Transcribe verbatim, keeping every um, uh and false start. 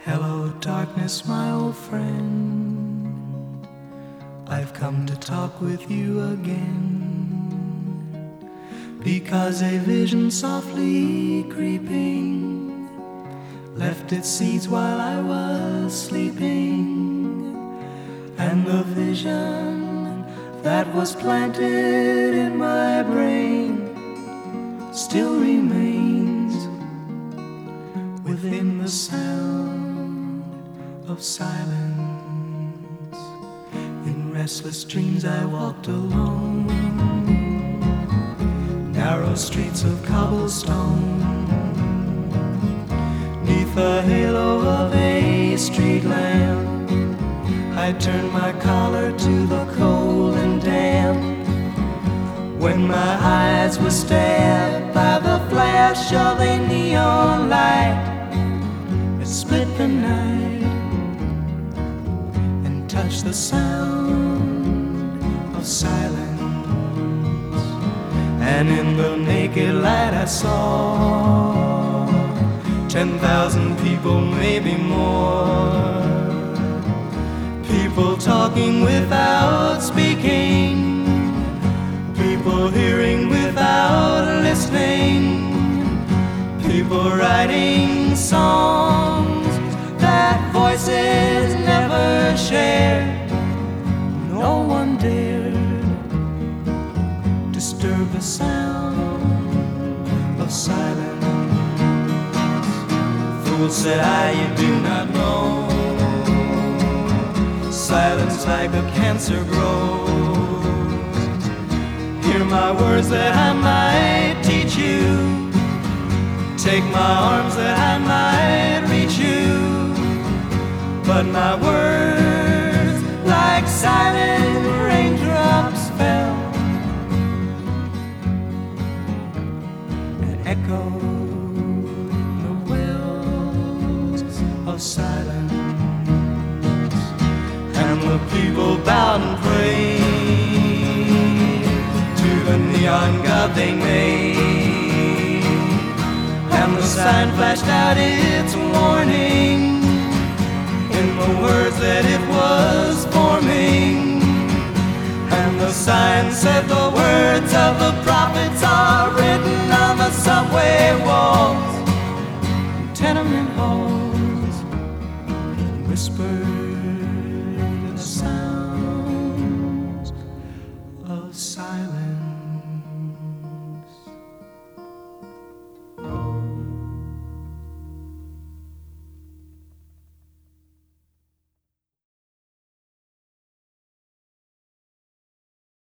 Hello, darkness, my old friend. I've come to talk with you again, because a vision softly creeping left its seeds while I was sleeping, and the vision that was planted in my brain still remains within the sound of silence. In restless dreams I walked alone, narrow streets of cobblestone, neath the halo of a street lamp. I turned my collar to the cold and damp, when my eyes were stabbed by the flash of a neon light that split the night and touched the sound of silence. And in the naked light I saw ten thousand people, maybe more, people talking without speaking, people hearing without listening, people writing songs that voices never shared. No one dared disturb the sound of silence. Fool, said I, you do not know, silence like a cancer grows. Hear my words that I might teach you, take my arms that I might reach you, but my words like silent raindrops fell and echoed the wells of silence. And the people bowed and prayed to the neon god they made, and the sign flashed out its warning in the words that it was forming. And the sign said the words of the prophets are written on the subway walls, tenement halls, whispered